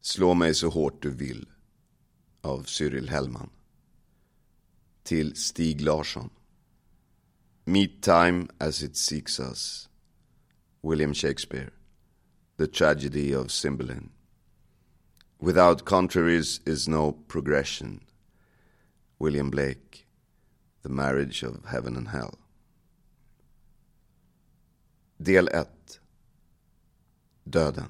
Slå mig så hårt du vill av Cyril Hellman. Till Stig Larsson. Meet time as it seeks us. William Shakespeare. The tragedy of Cymbeline. Without contraries is no progression. William Blake. The marriage of heaven and hell. Del 1. Döden.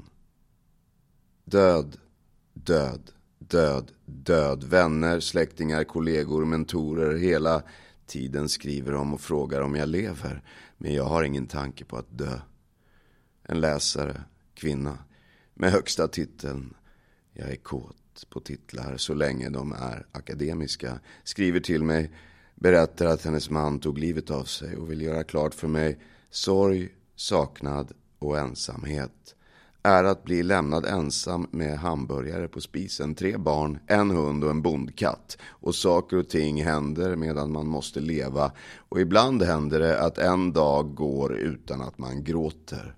Död, död, död, död. Vänner, släktingar, kollegor, mentorer. Hela tiden skriver om och frågar om jag lever. Men jag har ingen tanke på att dö. En läsare, kvinna, med högsta titeln. Jag är kåt på titlar så länge de är akademiska. Skriver till mig, berättar att hennes man tog livet av sig och vill göra klart för mig sorg, saknad och ensamhet. Är att bli lämnad ensam med hamburgare på spisen, 3 barn, en hund och en bondkatt. Och saker och ting händer medan man måste leva. Och ibland händer det att en dag går utan att man gråter.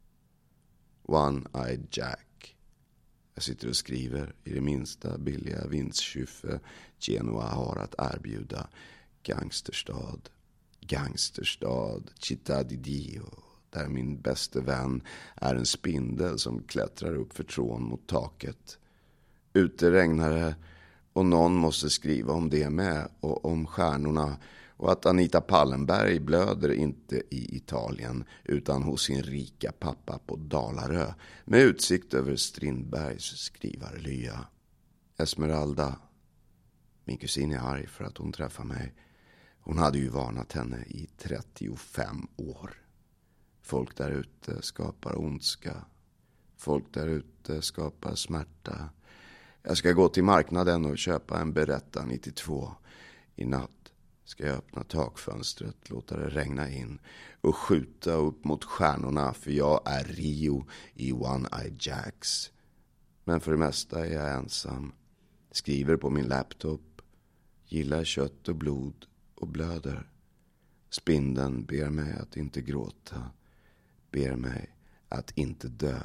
One-eyed Jack. Jag sitter och skriver i det minsta billiga vinstkyffe Genoa har att erbjuda. Gangsterstad, gangsterstad, Città di Dio. Där min bäste vän är en spindel som klättrar upp för trån mot taket. Ute regnar det och någon måste skriva om det med och om stjärnorna. Och att Anita Pallenberg blöder inte i Italien utan hos sin rika pappa på Dalarö. Med utsikt över Strindbergs skrivarlya. Esmeralda. Min kusin är arg för att hon träffar mig. Hon hade ju varnat henne i 35 år. Folk där ute skapar ondska. Folk där ute skapar smärta. Jag ska gå till marknaden och köpa en Beretta 92. I natt ska jag öppna takfönstret, låta det regna in och skjuta upp mot stjärnorna, för jag är Rio i One-Eyed Jacks. Men för det mesta är jag ensam. Skriver på min laptop. Gillar kött och blod och blöder. Spindeln ber mig att inte gråta. Ber mig att inte dö.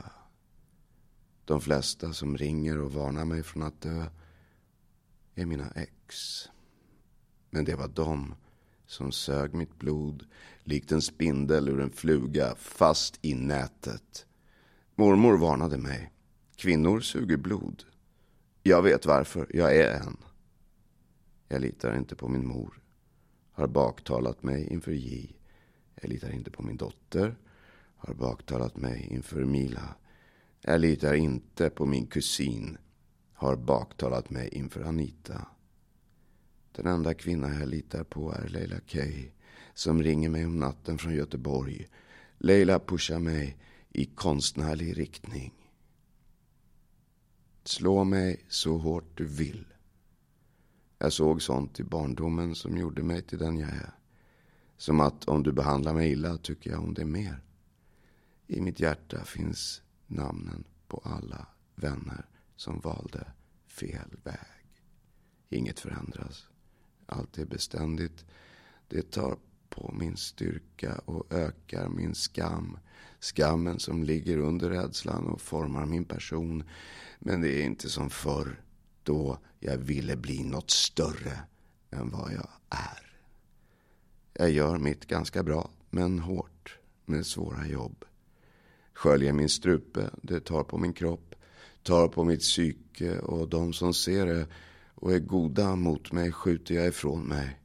De flesta som ringer och varnar mig från att dö är mina ex. Men det var de som sög mitt blod likt en spindel ur en fluga fast i nätet. Mormor varnade mig. Kvinnor suger blod. Jag vet varför, jag är en. Jag litar inte på min mor. Har baktalat mig inför J. Jag litar inte på min dotter. Har baktalat mig inför Mila. Jag litar inte på min kusin. Har baktalat mig inför Anita. Den enda kvinna jag litar på är Leila Kay, som ringer mig om natten från Göteborg. Leila pushar mig i konstnärlig riktning. Slå mig så hårt du vill. Jag såg sånt i barndomen som gjorde mig till den jag är. Som att om du behandlar mig illa tycker jag om det mer. I mitt hjärta finns namnen på alla vänner som valde fel väg. Inget förändras. Allt är beständigt. Det tar på min styrka och ökar min skam. Skammen som ligger under rädslan och formar min person. Men det är inte som förr, då jag ville bli något större än vad jag är. Jag gör mitt ganska bra, men hårt, med svåra jobb. Sköljer min strupe, det tar på min kropp, tar på mitt psyke, och de som ser det och är goda mot mig skjuter jag ifrån mig.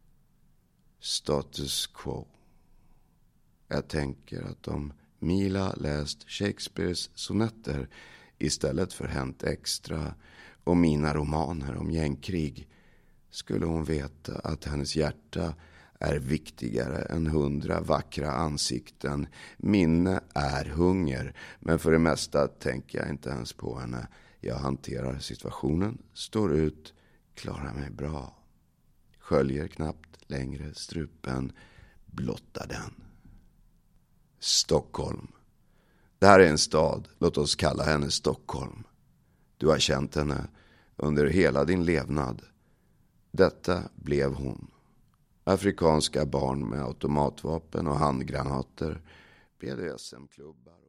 Status quo. Jag tänker att om Mila läst Shakespeares sonetter istället för Hänt Extra och mina romaner om gängkrig, skulle hon veta att hennes hjärta är viktigare än 100 vackra ansikten. Minne är hunger, men för det mesta tänker jag inte ens på henne. Jag hanterar situationen, står ut, klarar mig bra. Sköljer knappt längre strupen, blottar den. Stockholm. Det här är en stad, låt oss kalla henne Stockholm. Du har känt henne under hela din levnad. Detta blev hon. Afrikanska barn med automatvapen och handgranater, BDSM-klubbar.